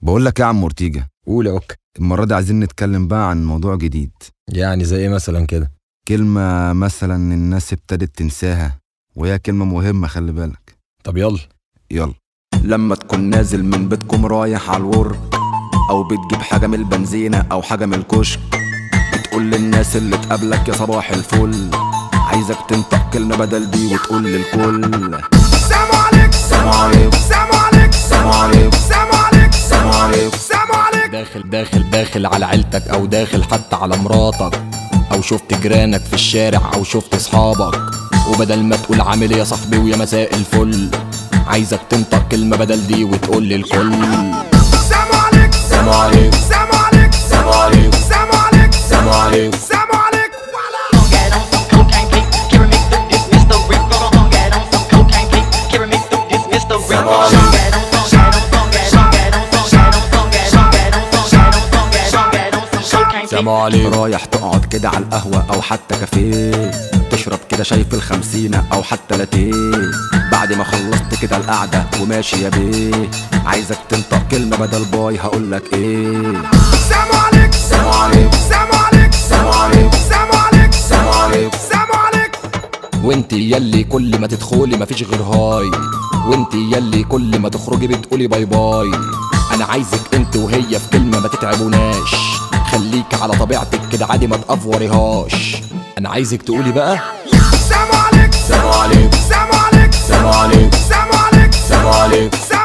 بقول لك يا عم اورتيجا، قول يا اوك. المرة دي عايزين نتكلم بقى عن موضوع جديد. يعني زي ايه مثلا كده؟ كلمة مثلا الناس ابتدت تنساها، وهي كلمة مهمة، خلي بالك. طب يلا. لما تكون نازل من بيتكم رايح على الورك، او بتجيب حاجة من البنزينة او حاجة من الكشك، بتقول للناس اللي تقابلك يا صباح الفل، عايزك تنطق كلمة بدل دي وتقول للكل سلام عليك سلام عليك سلام عليك سلام عليك سلام عليك سلام عليك سلام عليك. داخل على عيلتك او داخل حتى على مراتك، او شفت جيرانك في الشارع او شفت اصحابك، وبدل ما تقول عامل ايه يا صاحبي ويا مساء الفل، عايزك تنطق كلمة بدل دي وتقول للكل سلام عليك سلام عليك سلام عليك سلام عليك سلام عليك سلام عليك سلام عليك. سلام عليك. رايح تقعد كده على القهوة او حتى كافيه، تشرب كده شاي في ال50 او حتى لاتيه، بعد ما خلصت كده القعدة وماشي يا بيه، عايزك تنطق كلمة بدل باي، هقولك ايه سلام عليك سلام عليك سلام عليك سلام عليك سلام عليك سلام عليك سلام عليك. وانت يلي كل ما تدخلي مفيش غير هاي، وانت يلي كل ما تخرجي بتقولي باي باي، انا عايزك انت وهي في كلمة ما تتعبوناش، خليك على طبيعتك كده عادي ما تأفوريهاش، انا عايزك تقولي بقى سلام عليك سلام عليك سلام عليك سلام عليك سلام عليك سلام عليك سلام